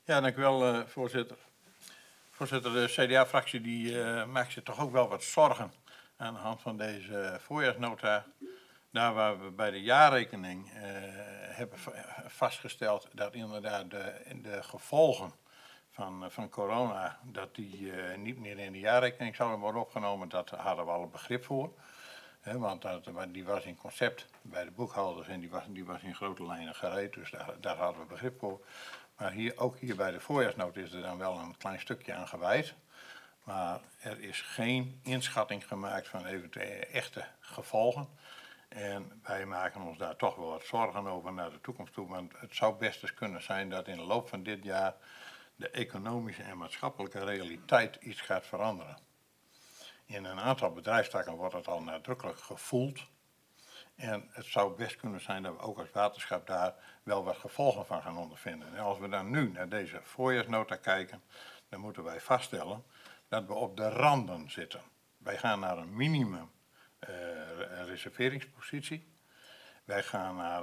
Ja, dank u wel, voorzitter. Voorzitter, de CDA-fractie maakt zich toch ook wel wat zorgen aan de hand van deze voorjaarsnota. Daar waar we bij de jaarrekening hebben vastgesteld dat inderdaad de gevolgen van corona, dat die niet meer in de jaarrekening zouden worden opgenomen, dat hadden we al een begrip voor. Want die was in concept bij de boekhouders en die was in grote lijnen gereed, dus daar hadden we begrip voor. Maar ook hier bij de voorjaarsnota is er dan wel een klein stukje aan gewijd. Maar er is geen inschatting gemaakt van eventuele echte gevolgen. En wij maken ons daar toch wel wat zorgen over naar de toekomst toe. Want het zou best eens kunnen zijn dat in de loop van dit jaar de economische en maatschappelijke realiteit iets gaat veranderen. In een aantal bedrijfstakken wordt het al nadrukkelijk gevoeld. En het zou best kunnen zijn dat we ook als waterschap daar wel wat gevolgen van gaan ondervinden. En als we dan nu naar deze voorjaarsnota kijken, dan moeten wij vaststellen dat we op de randen zitten. Wij gaan naar een minimum reserveringspositie. Wij gaan naar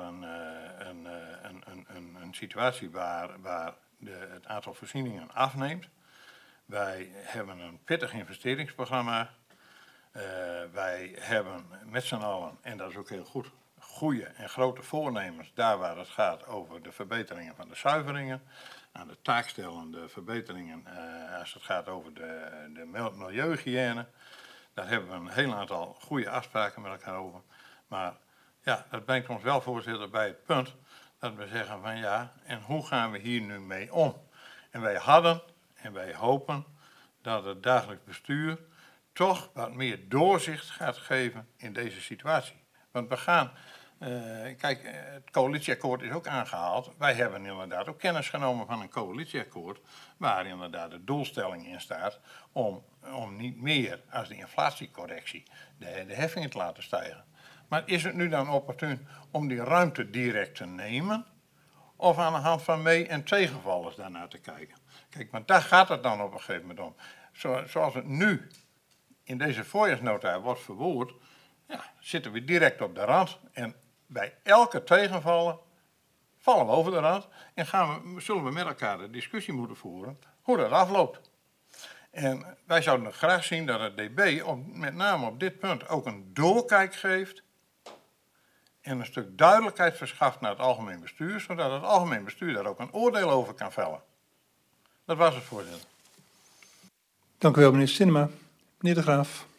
een situatie waar het aantal voorzieningen afneemt. Wij hebben een pittig investeringsprogramma. Wij hebben met z'n allen, en dat is ook heel goed, goede en grote voornemens daar waar het gaat over de verbeteringen van de zuiveringen, aan de taakstellende verbeteringen als het gaat over de milieuhygiëne. Daar hebben we een heel aantal goede afspraken met elkaar over. Maar ja, dat brengt ons wel, voorzitter, bij het punt dat we zeggen van ja, en hoe gaan we hier nu mee om? En wij hadden en wij hopen dat het dagelijks bestuur toch wat meer doorzicht gaat geven in deze situatie. Want we gaan, kijk, het coalitieakkoord is ook aangehaald. Wij hebben inderdaad ook kennis genomen van een coalitieakkoord waar inderdaad de doelstelling in staat om niet meer als de inflatiecorrectie de heffingen te laten stijgen. Maar is het nu dan opportun om die ruimte direct te nemen of aan de hand van mee- en tegenvallers daarnaar te kijken? Kijk, want daar gaat het dan op een gegeven moment om. Zoals het nu in deze voorjaarsnota wordt verwoord, ja, zitten we direct op de rand. En bij elke tegenvallen vallen we over de rand en zullen we met elkaar de discussie moeten voeren hoe dat afloopt. En wij zouden graag zien dat het DB met name op dit punt ook een doorkijk geeft en een stuk duidelijkheid verschaft naar het algemeen bestuur, zodat het algemeen bestuur daar ook een oordeel over kan vellen. Dat was het, voorzitter. Dank u wel, meneer Sinnema. Meneer De Graaf.